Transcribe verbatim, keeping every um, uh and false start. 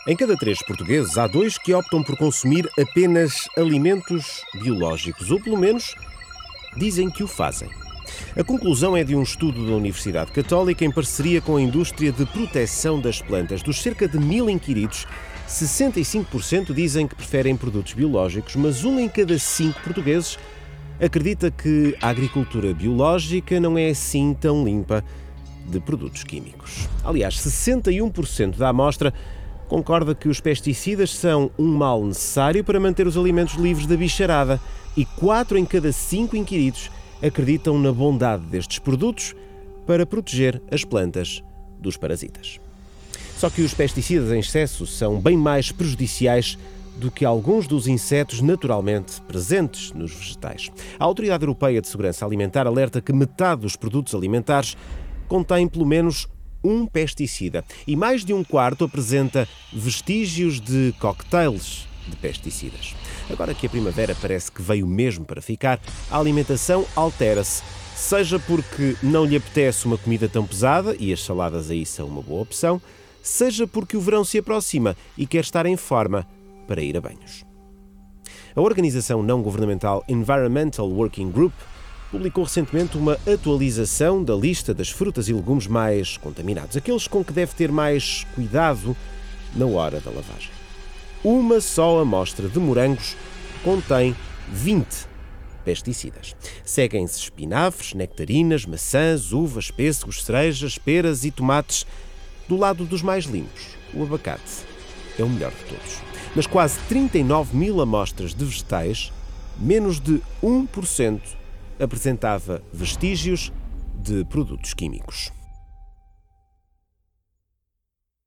Em cada três portugueses, há dois que optam por consumir apenas alimentos biológicos, ou pelo menos dizem que o fazem. A conclusão é de um estudo da Universidade Católica em parceria com a indústria de proteção das plantas. Dos cerca de mil inquiridos, sessenta e cinco por cento dizem que preferem produtos biológicos, mas um em cada cinco portugueses acredita que a agricultura biológica não é assim tão limpa de produtos químicos. Aliás, sessenta e um por cento da amostra concorda que os pesticidas são um mal necessário para manter os alimentos livres da bicharada e quatro em cada cinco inquiridos acreditam na bondade destes produtos para proteger as plantas dos parasitas. Só que os pesticidas em excesso são bem mais prejudiciais do que alguns dos insetos naturalmente presentes nos vegetais. A Autoridade Europeia de Segurança Alimentar alerta que metade dos produtos alimentares contém pelo menos um pesticida e mais de um quarto apresenta vestígios de cocktails de pesticidas. Agora que a primavera parece que veio mesmo para ficar, a alimentação altera-se, seja porque não lhe apetece uma comida tão pesada, e as saladas aí são uma boa opção, seja porque o verão se aproxima e quer estar em forma para ir a banhos. A organização não-governamental Environmental Working Group publicou recentemente uma atualização da lista das frutas e legumes mais contaminados, aqueles com que deve ter mais cuidado na hora da lavagem. Uma só amostra de morangos contém vinte pesticidas. Seguem-se espinafres, nectarinas, maçãs, uvas, pêssegos, cerejas, peras e tomates. Do lado dos mais limpos, o abacate é o melhor de todos. Nas quase trinta e nove mil amostras de vegetais, menos de um por cento apresentava vestígios de produtos químicos.